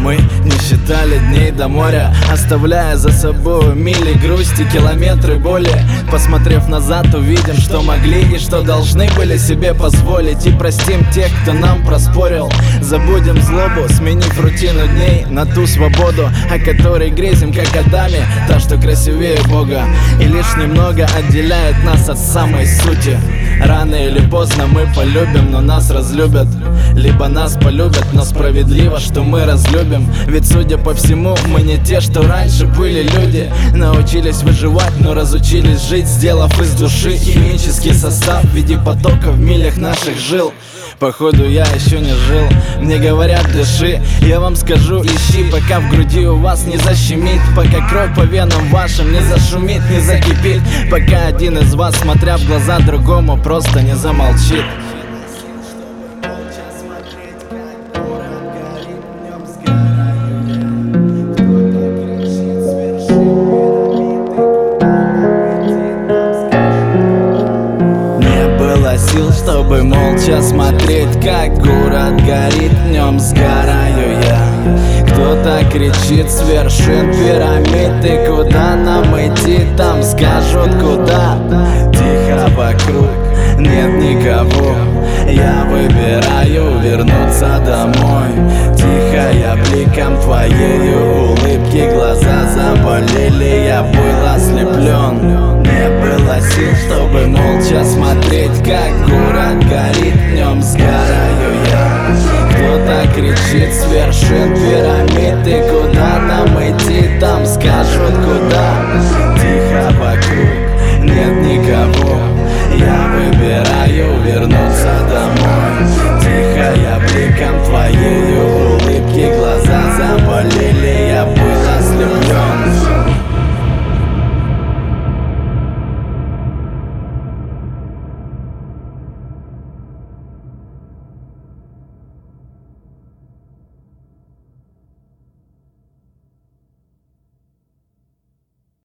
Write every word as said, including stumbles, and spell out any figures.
мы не считали дней до моря, оставляя за собой мили грусти, километры боли. Посмотрев назад, увидим, что могли и что должны были себе позволить. И простим тех, кто нам проспорил. Забудем злобу, сменив рутину дней на ту свободу, о которой грезим, как о даме, та, что красивее Бога. И лишь немного отделяет нас от самой сути. Рано или поздно мы полюбим, но нас разлюбят. Либо нас полюбят, но справедливо, что мы разлюбим. Ведь, судя по всему, мы не те, что раньше были люди. Научились выживать, но разучились жить, сделав из души химический состав в виде потока в милях наших жил. Походу я еще не жил. Мне говорят, дыши, я вам скажу, ищи, пока в груди у вас не защемит, пока кровь по венам вашим не зашумит, не закипит, пока один из вас, смотря в глаза другому, просто не замолчит. Сил, чтобы молча смотреть, как город горит, в нем сгораю я. Кто-то кричит с вершин пирамид: и куда нам идти, там скажут куда. Тихо вокруг, нет никого, я выбираю вернуться домой. Тихо я бликом твоею улыбки, глаза заболели, я был ослеплен. Не было сил, чтобы молча смотреть, как город горит, в нем сгораю я. Кто-то кричит с вершин пирамид: и куда нам идти, там скажут куда. Тихо вокруг, нет никого,